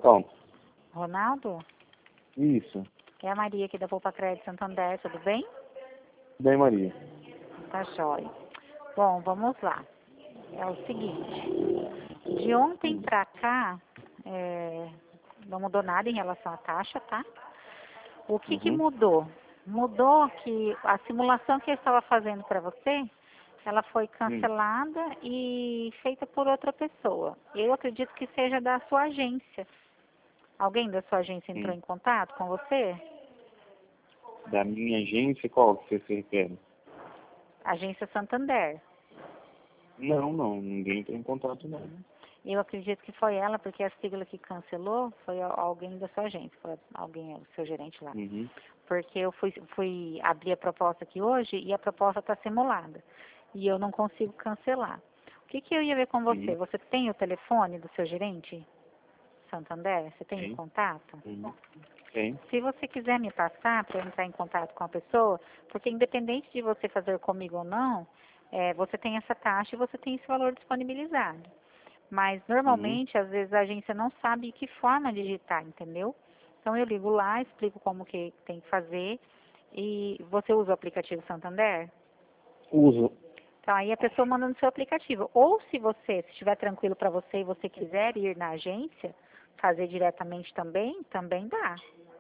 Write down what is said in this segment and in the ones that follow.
Pronto. Ronaldo? Isso. É a Maria aqui da Poupa Crédito Santander, tudo bem? Bem, Maria. Tá jóia. Bom, vamos lá. É o seguinte, de ontem pra cá, não mudou nada em relação à taxa, tá? O que mudou? Mudou que a simulação que eu estava fazendo para você, ela foi cancelada e feita por outra pessoa. Eu acredito que seja da sua agência. Alguém da sua agência entrou em contato com você? Da minha agência, qual que você se refere? Agência Santander. Não, ninguém entrou em contato, não. Eu acredito que foi ela, porque a sigla que cancelou foi alguém da sua agência, foi alguém, o seu gerente lá. Porque eu fui abrir a proposta aqui hoje e a proposta está simulada. E eu não consigo cancelar. O que eu ia ver com você? Você tem o telefone do seu gerente, Santander? Você tem o contato? Tem. Se você quiser me passar para eu entrar em contato com a pessoa, porque independente de você fazer comigo ou não, você tem essa taxa e você tem esse valor disponibilizado. Mas normalmente, às vezes, a agência não sabe que forma digitar, entendeu? Então eu ligo lá, explico como que tem que fazer. E você usa o aplicativo Santander? Uso. Então aí a pessoa manda no seu aplicativo. Ou se estiver tranquilo para você e você quiser ir na agência, fazer diretamente também dá.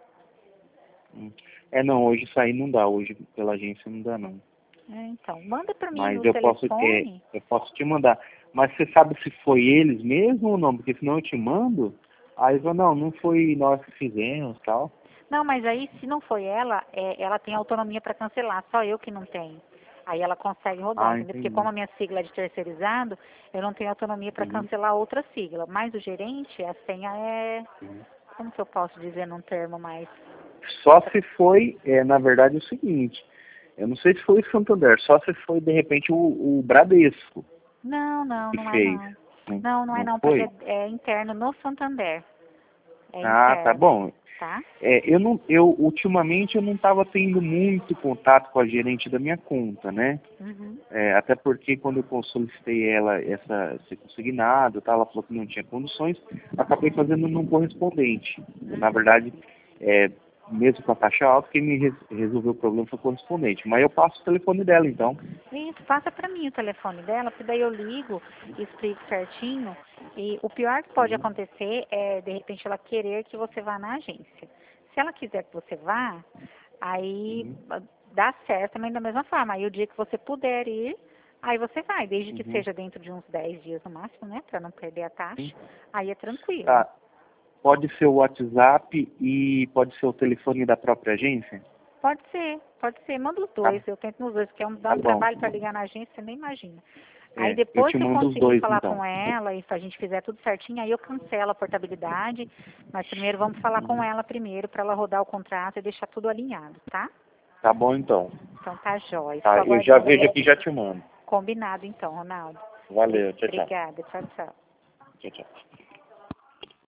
Não, hoje isso aí não dá. Hoje pela agência não dá, não. Então, manda para mim Mas no eu telefone. eu posso te mandar. Mas você sabe se foi eles mesmo ou não? Porque senão eu te mando. Aí eu falo, não foi nós que fizemos e tal. Não, mas aí se não foi ela, ela tem autonomia para cancelar, só eu que não tenho. Aí ela consegue rodar, entendeu? Porque como a minha sigla é de terceirizado, eu não tenho autonomia para cancelar outra sigla. Mas o gerente, a senha como que eu posso dizer num termo mais... Só se foi, na verdade, o seguinte. Eu não sei se foi o Santander, só se foi, de repente, o Bradesco. Não que é fez. não. Não é não, Foi? porque é interno no Santander. É Ah, tá interno, bom. tá? Ultimamente eu não estava tendo muito contato com a gerente da minha conta, né? Até porque quando eu solicitei ela ser consignado, tá, ela falou que não tinha condições, acabei fazendo num correspondente. Na verdade, mesmo com a taxa alta, quem me resolveu o problema foi o correspondente. Mas eu passo o telefone dela, então. Isso, passa para mim o telefone dela, porque daí eu ligo e explico certinho. E o pior que pode acontecer é, de repente, ela querer que você vá na agência. Se ela quiser que você vá, aí dá certo também da mesma forma. Aí o dia que você puder ir, aí você vai, desde que seja dentro de uns 10 dias no máximo, né? Para não perder a taxa. Aí é tranquilo. Tá. Pode ser o WhatsApp e pode ser o telefone da própria agência? Pode ser. Manda os dois, eu tento nos dois, porque dá um trabalho para ligar na agência, você nem imagina. Aí Eu depois te que eu mando os conseguir dois, falar então. com ela e se a gente fizer tudo certinho, aí eu cancelo a portabilidade, mas primeiro vamos falar com ela primeiro para ela rodar o contrato e deixar tudo alinhado, tá? Tá bom, então. Então tá jóia. Tá, Fico eu já aguardando vejo aí. aqui e já te mando. Combinado então, Ronaldo. Valeu, tchau, tchau. Obrigada, tchau, tchau. Tchau, tchau.